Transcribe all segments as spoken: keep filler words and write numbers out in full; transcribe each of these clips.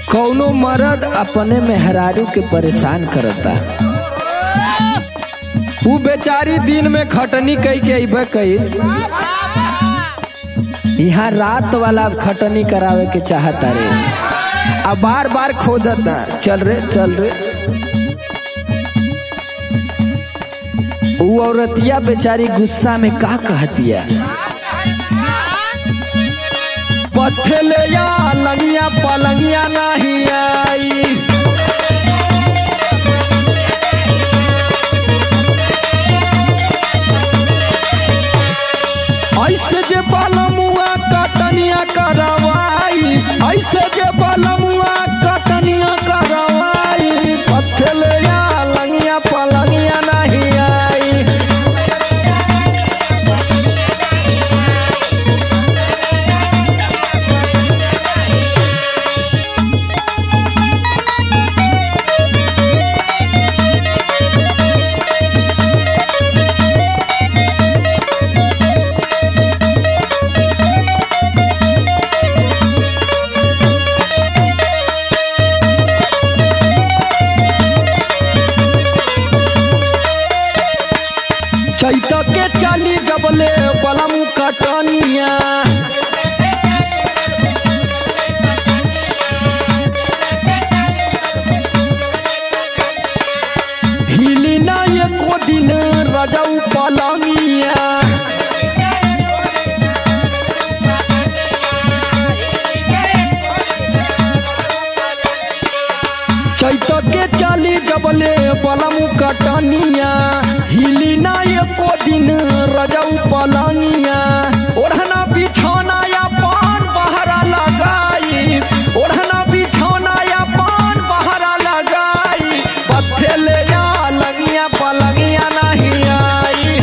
कौनो मर्द अपने मेहरारू के परेशान करता, वो बेचारी दिन में खटनी कई के अइबे कई, यहाँ रात वाला खटनी करावे के चाहता रे, अब बार बार खोदता, चल रे चल रे। वो औरतिया बेचारी गुस्सा में का कहतिया, पत्थले या लंगिया पलंगिया नहीं आई, ऐसे जे बालमुआ कटनिया करवाई, ऐसे जे बालमुआ कटनिया करवाई, पत्थले या लंगिया पलंगिया नहीं आई। चैत के चाली जबले बलम कटनिया, हिली ना एको दिन रजऊ पलंगिया, चैत के चाली जबले बलम कटनिया, हिली ना एको दिन रजऊ पलंगिया, ओढ़ना बिछौना या पान बहरा लगाई, ओढ़ना बिछौना या पान बहरा लगाई, पत्थले या लंगिया पलंगिया नहीं आई।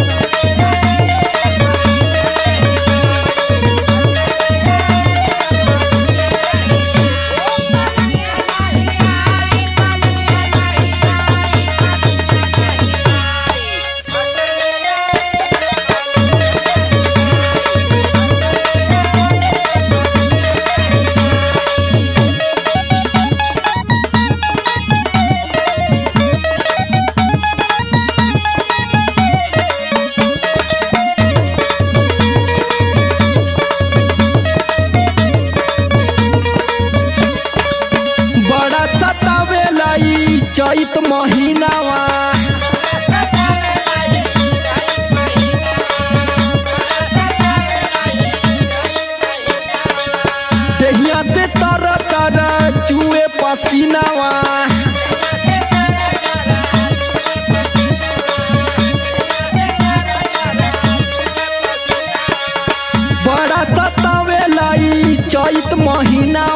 चैत महीनावा देहिया से तर तर चुए पसीनावा, बड़ा सतावेला ई चैत महीना